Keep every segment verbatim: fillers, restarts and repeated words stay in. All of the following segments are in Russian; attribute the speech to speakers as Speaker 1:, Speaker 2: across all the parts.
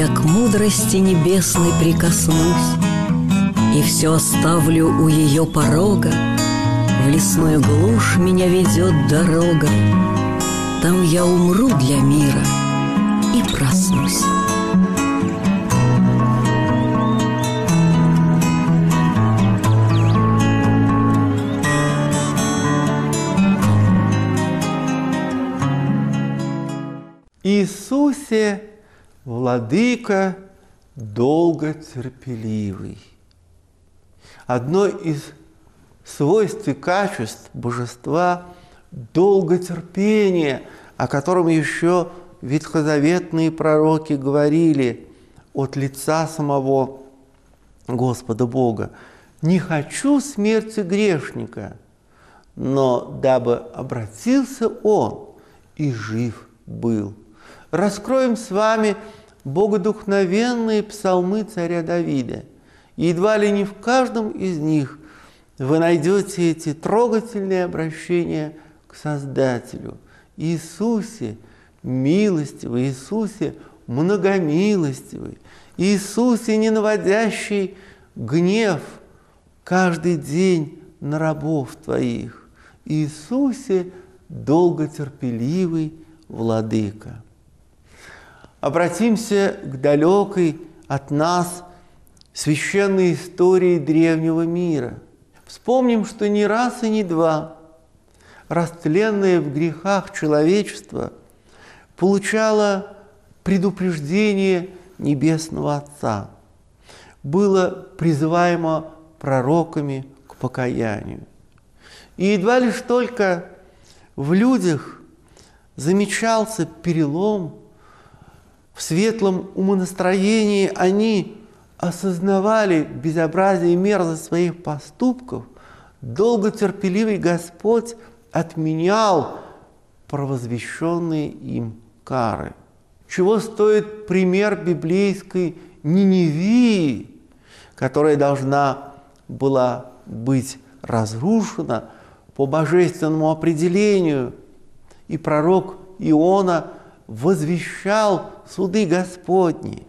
Speaker 1: я к мудрости небесной прикоснусь и все оставлю у ее порога. В лесную глушь меня ведет дорога, там я умру для мира и проснусь.
Speaker 2: Иисусе, Владыка долготерпеливый. Одно из свойств и качеств Божества – долготерпение, о котором еще ветхозаветные пророки говорили от лица самого Господа Бога. «Не хочу смерти грешника, но дабы обратился он и жив был». Раскроем с вами богодухновенные псалмы царя Давида. И едва ли не в каждом из них вы найдете эти трогательные обращения к Создателю. Иисусе милостивый, Иисусе многомилостивый, Иисусе не наводящий гнев каждый день на рабов твоих, Иисусе долготерпеливый Владыка. Обратимся к далекой от нас священной истории древнего мира. Вспомним, что не раз и не два растленное в грехах человечество получало предупреждение Небесного Отца, было призываемо пророками к покаянию. И едва лишь только в людях замечался перелом, в светлом умонастроении они осознавали безобразие и мерзость своих поступков, долготерпеливый Господь отменял провозвещенные им кары. Чего стоит пример библейской Ниневии, которая должна была быть разрушена по божественному определению, и пророк Иона возвещал суды Господни.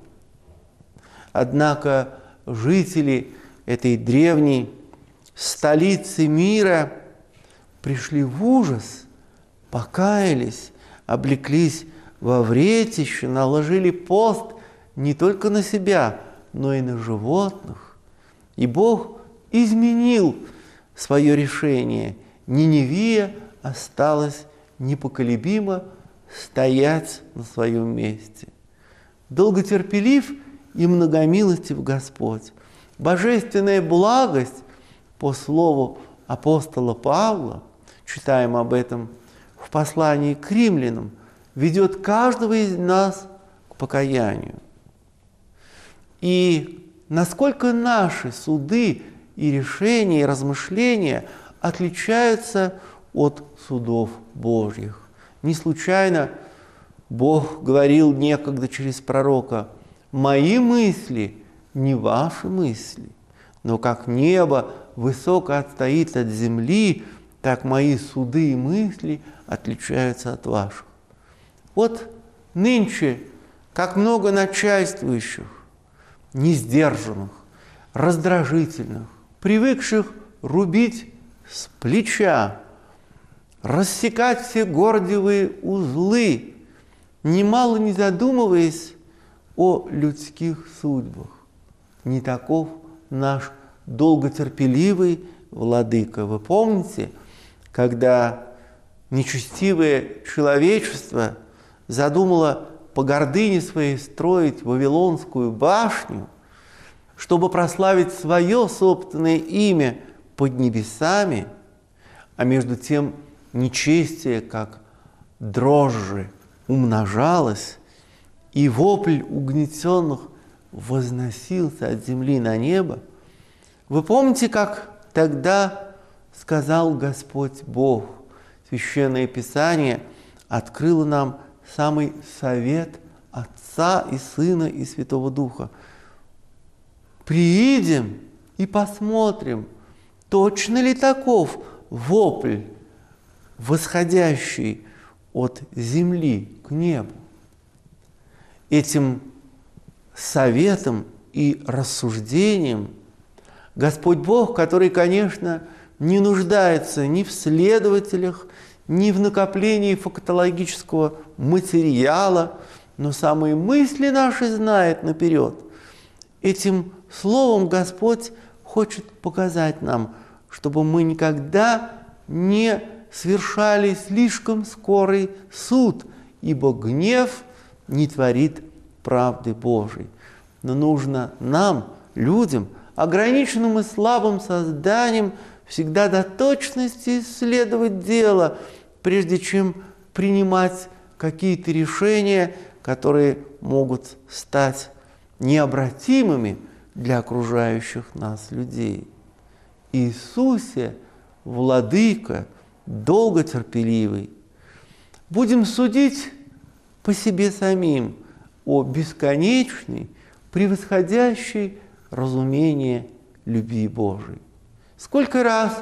Speaker 2: Однако жители этой древней столицы мира пришли в ужас, покаялись, облеклись во вретище, наложили пост не только на себя, но и на животных. И Бог изменил свое решение. Ниневия осталась непоколебимо стоять на своем месте. Долготерпелив и многомилостив Господь. Божественная благость, по слову апостола Павла, читаем об этом в послании к римлянам, ведет каждого из нас к покаянию. И насколько наши суды и решения, и размышления отличаются от судов Божьих. Не случайно Бог говорил некогда через пророка: «Мои мысли не ваши мысли, но как небо высоко отстоит от земли, так мои суды и мысли отличаются от ваших». Вот нынче как много начальствующих, несдержанных, раздражительных, привыкших рубить с плеча, рассекать все гордиевые узлы, немало не задумываясь о людских судьбах. Не таков наш долготерпеливый Владыка. Вы помните, когда нечестивое человечество задумало по гордыне своей строить Вавилонскую башню, чтобы прославить свое собственное имя под небесами, а между тем нечестие, как дрожжи, умножалось, и вопль угнетенных возносился от земли на небо. Вы помните, как тогда сказал Господь Бог? Священное Писание открыло нам самый совет Отца и Сына и Святого Духа. «Приидем и посмотрим, точно ли таков вопль, восходящий от земли к небу». Этим советом и рассуждением. Господь Бог, который, конечно, не нуждается ни в следователях, ни в накоплении фактологического материала, но самые мысли наши знает наперед. Этим словом Господь хочет показать нам, чтобы мы никогда не совершали слишком скорый суд, ибо гнев не творит правды Божией. Но нужно нам, людям, ограниченным и слабым созданием, всегда до точности исследовать дело, прежде чем принимать какие-то решения, которые могут стать необратимыми для окружающих нас людей. Иисусе, Владыка, долготерпеливый, будем судить по себе самим о бесконечной, превосходящей разумение любви Божией. Сколько раз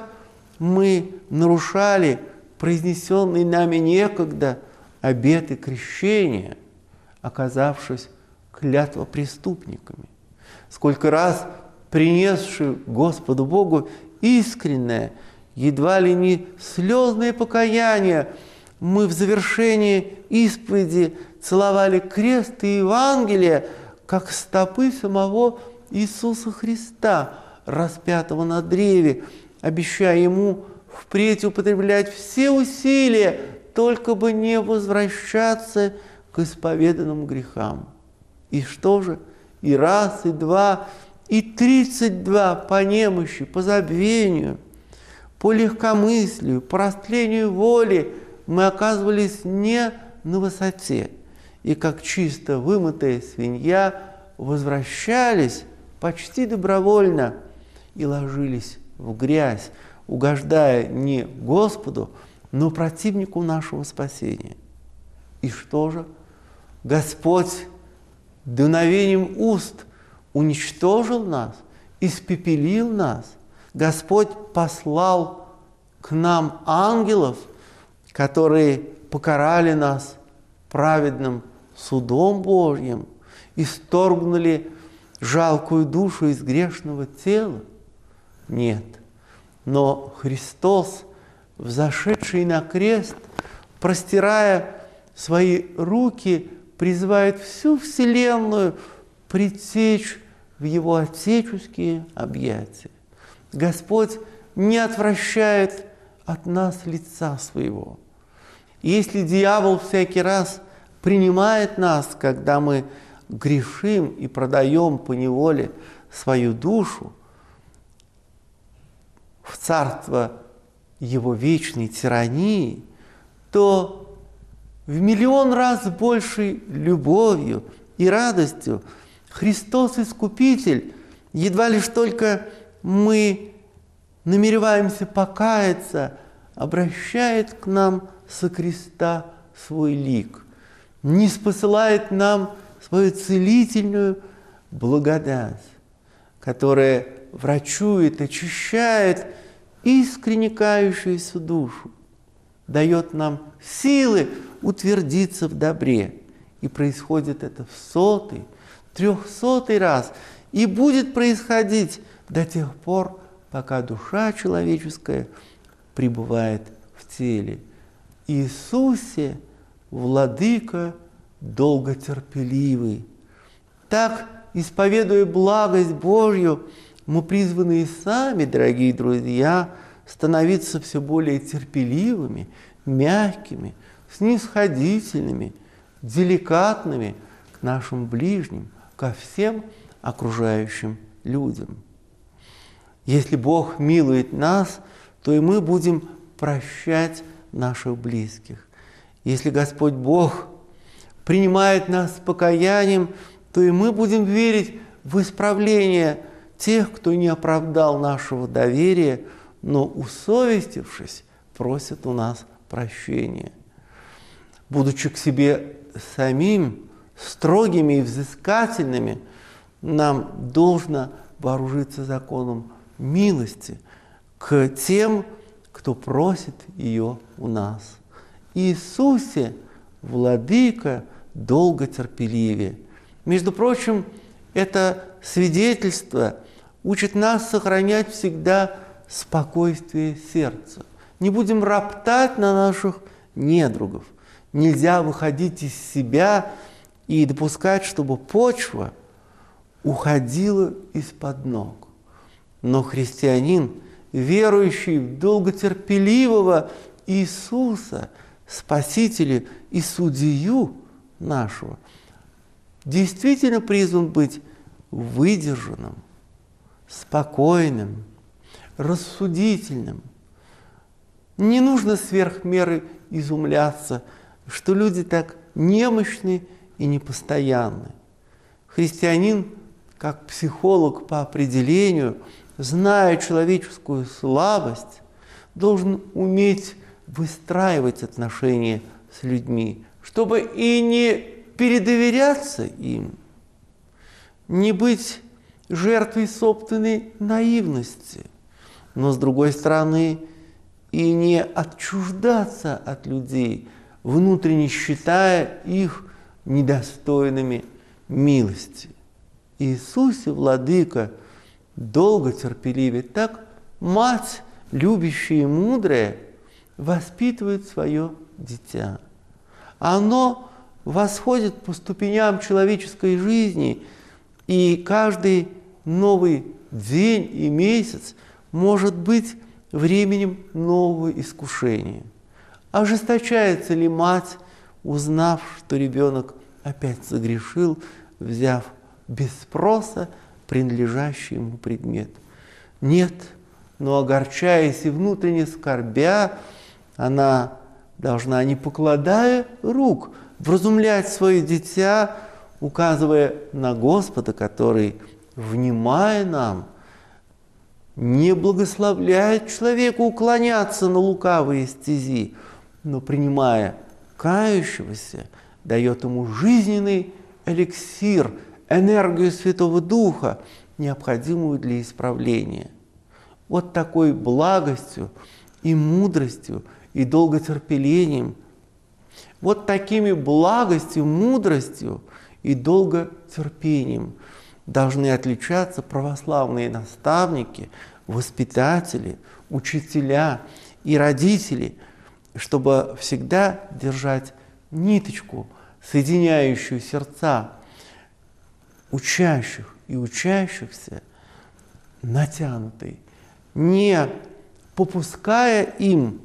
Speaker 2: мы нарушали произнесенные нами некогда обеты крещения, оказавшись клятвопреступниками. Сколько раз принесши Господу Богу искреннее, едва ли не слезное покаяние, мы в завершении исповеди целовали крест и Евангелие, как стопы самого Иисуса Христа, распятого на древе, обещая Ему впредь употреблять все усилия, только бы не возвращаться к исповеданным грехам. И что же? И раз, и два, и тридцать два по немощи, по забвению, по легкомыслию, по растлению воли мы оказывались не на высоте. И как чисто вымытая свинья возвращались почти добровольно и ложились в грязь, угождая не Господу, но противнику нашего спасения. И что же? Господь дуновением уст уничтожил нас, испепелил нас. Господь послал к нам ангелов, которые покарали нас праведным судом Божьим, исторгнули жалкую душу из грешного тела? Нет. Но Христос, взошедший на крест, простирая свои руки, призывает всю вселенную притечь в Его отеческие объятия. Господь не отвращает от нас лица Своего. И если дьявол всякий раз принимает нас, когда мы грешим и продаем поневоле свою душу в царство его вечной тирании, то в миллион раз большей любовью и радостью Христос Искупитель, едва лишь только мы намереваемся покаяться, обращает к нам со креста свой лик, ниспосылает нам свою целительную благодать, которая врачует, очищает искренне кающуюся душу, дает нам силы утвердиться в добре. И происходит это в сотый, трехсотый раз. И будет происходить до тех пор, пока душа человеческая пребывает в теле. Иисусе, Владыка долготерпеливый. Так, исповедуя благость Божью, мы призваны и сами, дорогие друзья, становиться все более терпеливыми, мягкими, снисходительными, деликатными к нашим ближним, ко всем окружающим людям. Если Бог милует нас, то и мы будем прощать наших близких. Если Господь Бог принимает нас с покаянием, то и мы будем верить в исправление тех, кто не оправдал нашего доверия, но, усовестившись, просят у нас прощения. Будучи к себе самим строгими и взыскательными, нам должно вооружиться законом милости к тем, кто просит ее у нас. Иисусе, Владыка долготерпеливее. Между прочим, Это свидетельство учит нас сохранять всегда спокойствие сердца. Не будем роптать на наших недругов. Нельзя выходить из себя и допускать, чтобы почва уходила из-под ног. Но христианин, верующий в долготерпеливого Иисуса, Спасителя и Судью нашего, действительно призван быть выдержанным, спокойным, рассудительным. Не нужно сверх меры изумляться, что люди так немощны и непостоянны. Христианин, как психолог по определению, зная человеческую слабость, должен уметь выстраивать отношения с людьми, чтобы и не передоверяться им, не быть жертвой собственной наивности, но, с другой стороны, и не отчуждаться от людей, внутренне считая их недостойными милости. Иисусе, Владыка, долго терпеливее. Так мать, любящая и мудрая, воспитывает свое дитя. Оно восходит по ступеням человеческой жизни, и каждый новый день и месяц может быть временем нового искушения. Ожесточается ли мать, узнав, что ребенок опять согрешил, взяв без спроса принадлежащий ему предмет? Нет, но, огорчаясь и внутренне скорбя, она должна, не покладая рук, вразумлять свое дитя, указывая на Господа, который, внимая нам, не благословляет человеку уклоняться на лукавые стези, но, принимая кающегося, дает ему жизненный эликсир, энергию Святого Духа, необходимую для исправления. Вот такой благостью и мудростью и долготерпением, вот такими благостью, мудростью и долготерпением должны отличаться православные наставники, воспитатели, учителя и родители, чтобы всегда держать ниточку, соединяющую сердца учащих и учащихся, натянутой, не попуская им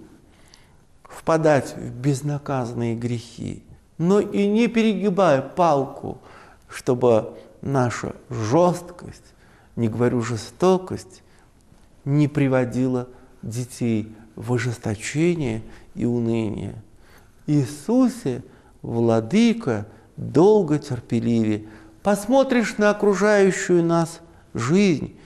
Speaker 2: впадать в безнаказанные грехи, но и не перегибая палку, чтобы наша жесткость, не говорю жестокость, не приводила детей в ожесточение и уныние. Иисусе, Владыка, долго терпеливее. Посмотришь на окружающую нас жизнь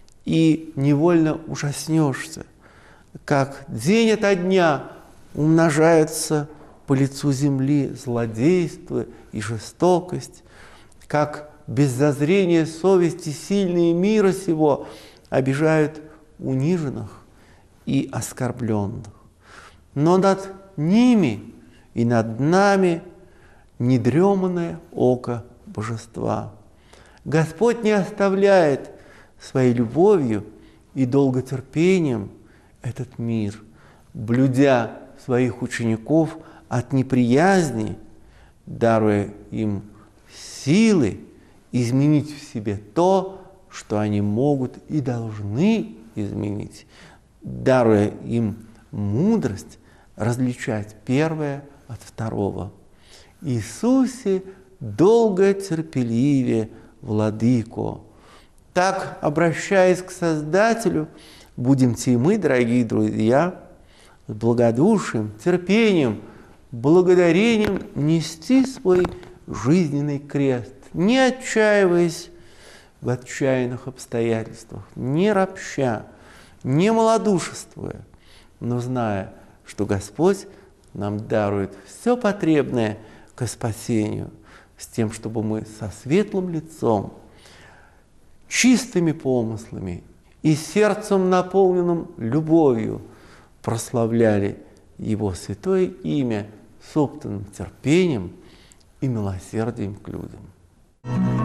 Speaker 2: и невольно ужаснешься, как день ото дня умножается по лицу земли злодейство и жестокость, как без зазрения совести сильные мира сего обижают униженных и оскорбленных. Но над ними и над нами недреманное око Божества. Господь не оставляет своей любовью и долготерпением этот мир, блюдя своих учеников от неприязни, даруя им силы изменить в себе то, что они могут и должны изменить, даруя им мудрость различать первое от второго. Иисусе долго терпеливее, Владыко. Так, обращаясь к Создателю, будемте и мы, дорогие друзья, с благодушием, терпением, благодарением нести свой жизненный крест, не отчаиваясь в отчаянных обстоятельствах, не ропща, не малодушествуя, но зная, что Господь нам дарует все потребное ко спасению, с тем, чтобы мы со светлым лицом, чистыми помыслами и сердцем, наполненным любовью, прославляли Его святое имя собственным терпением и милосердием к людям.